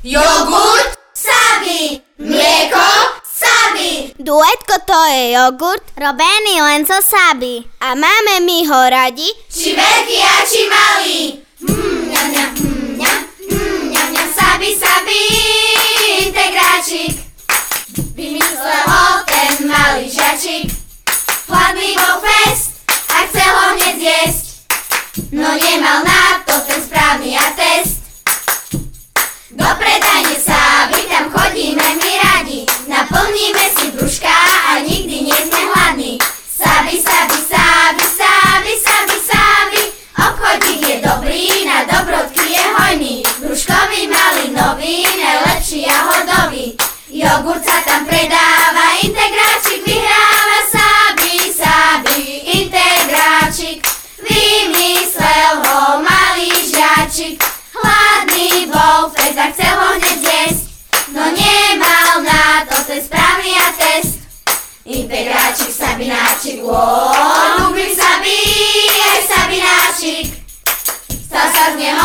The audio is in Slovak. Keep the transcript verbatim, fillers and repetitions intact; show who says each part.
Speaker 1: Jogurt Sabi, mlieko Sabi.
Speaker 2: Duetko to je jogurt, robený len zo Sabi. A máme my ho radi,
Speaker 1: či veľký a či malý. Mm, ňam, ňam, mm, ňam, mm, ňam, ňam, Sabi, Sabi, integráčik. Vymyslel ho ten malý žačik. Hladný bol fest a chcel ho hneď zjesť, no nemal na to ten správny atest. Do predajne Sabi, tam chodíme my radi, naplníme si brúška a nikdy nie sme hladní. Sabi, Sabi, Sabi, Sabi, Sabi, Sabi, obchodík je dobrý, na dobrodky je hojný. Brúškový, malinový, najlepší jahodový, jogurt sa tam predáva, integráčik vyhráva. Sabi, Sabi, integráčik, vymyslel ho malý žiačik. Hladný bol fest a chcel ho hneď zjesť, no nemal na to ten správny atest. Integráčik, Sabináčik, ó, ľúbim Sabi, aj Sabináčik. Stal sa z neho